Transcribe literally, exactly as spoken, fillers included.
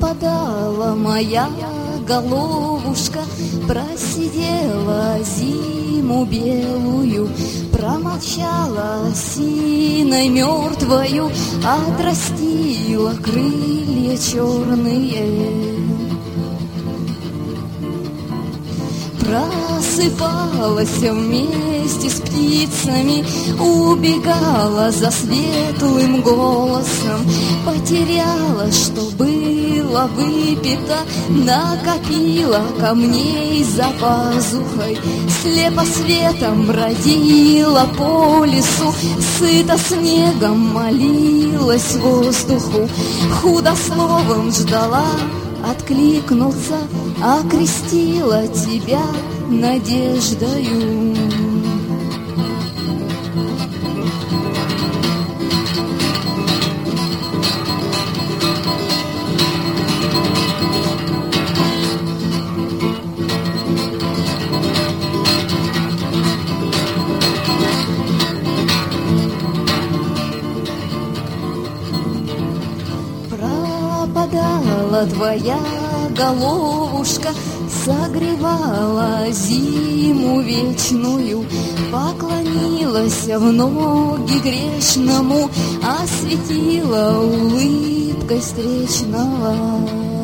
Пропадала моя головушка, просидела зиму белую, промолчала осиной мертвою, отрастила крылья черные. Просыпалась вместе с птицами, убегала за светлым голосом, потеряла, что было выпито, накопила камней за пазухой, слепо светом бродила по лесу, сыто снегом молилась воздуху, худо словом ждала откликнуться, окрестила тебя надеждою. Пропадала твоя головушка, согревала зиму вечную, поклонилась в ноги грешному, осветила улыбкой встречного.